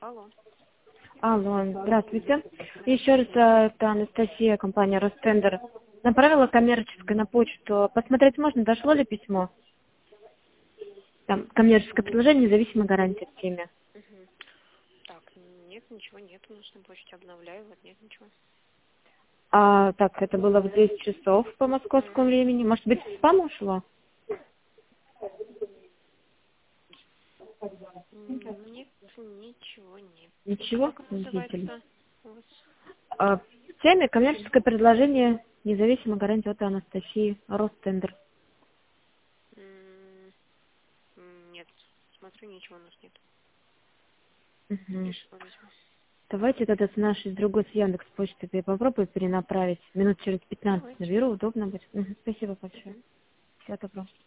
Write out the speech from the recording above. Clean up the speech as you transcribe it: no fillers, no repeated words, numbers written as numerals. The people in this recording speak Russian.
Алло. Алло, здравствуйте. Еще раз, это Анастасия, компания Ростендер. Направила коммерческое на почту. Посмотреть можно, дошло ли письмо? Там коммерческое предложение, независимая гарантия в теме. Угу. Так, нет, ничего нет. У нас на почте обновляю, вот нет ничего. Так, это было в 10 часов по московскому времени. Может быть, в спам ушло? Нет, ничего нет. Ничего? Как Удивительно. называется у вас? В теме коммерческое предложение, независимая гарантия от Анастасии, Ростендер. Нет, смотрю, ничего у нас нет. Угу. Ничего возьму. Давайте тогда с нашей, с другой, с Яндекс.Почты я попробую перенаправить. Минут через 15 Давайте. наберу, удобно будет. Спасибо большое. Мгм. Всего доброго.